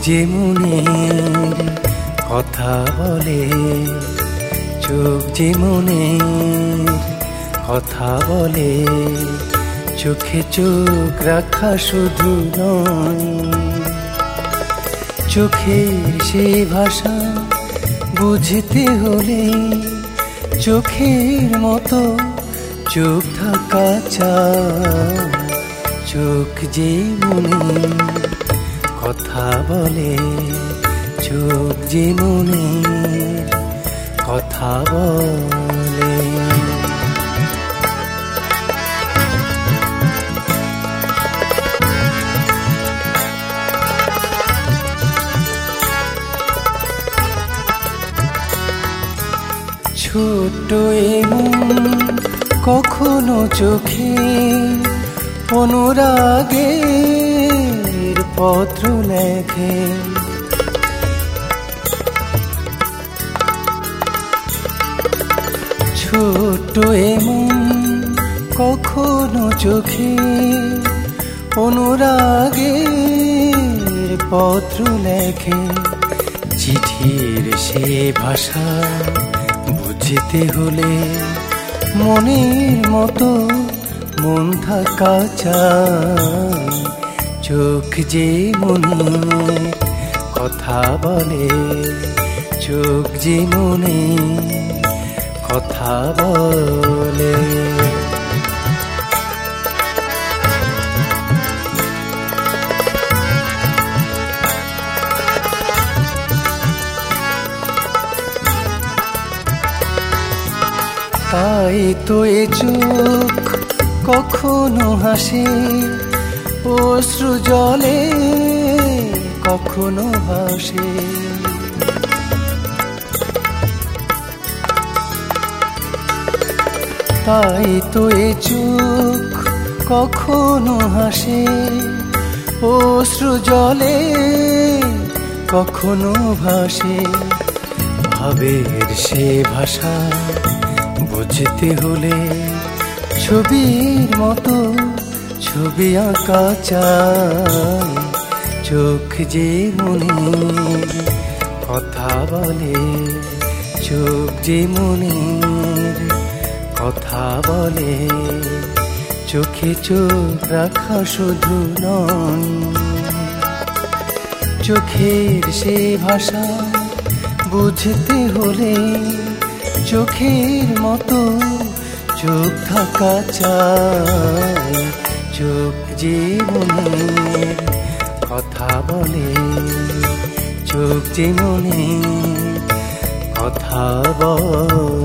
যে মনের কথা বলে, চোখ যে মনের কথা বলে, চোখে চোখ রাখা শুধু নয়, চোখের সে ভাষা বুঝতে হলে চোখের মতো চোখ থাকা চাই। চোখ যে মনের কথা বলে, চোখ যে মনের কথা বলে। ছোট্ট এমন কখনো চোখে অনুরাগের পত্র লেখে, ছোট্ট এমন কখনো চোখে অনুরাগের পত্র লেখে। চিঠির সে ভাষা বুঝতে হলে মনের মতো মন থাকা চাই। চোখ যে মনের কথা বলে, চোখ যে মনের কথা বলে। তাই তো এ চোখ কখনো হাসে অশ্রু জলে, কখনো ভাসে। তাই তো এ চোখ কখনো হাসে অশ্রু জলে, কখনো ভাসে। ভাবের সে ভাষা বুঝতে হলে ছবির মতো ছবি আঁকা চাই। চোখ যে মনের কথা বলে, চোখ যে মনের কথা বলে, চোখে চোখ রাখা শুধু নয়, চোখের সে ভাষা বুঝতে হলে চোখের মতো চোখ থাকা চাই। চোখ যে মনের কথা বলে, চোখ যে মনের কথা বলে।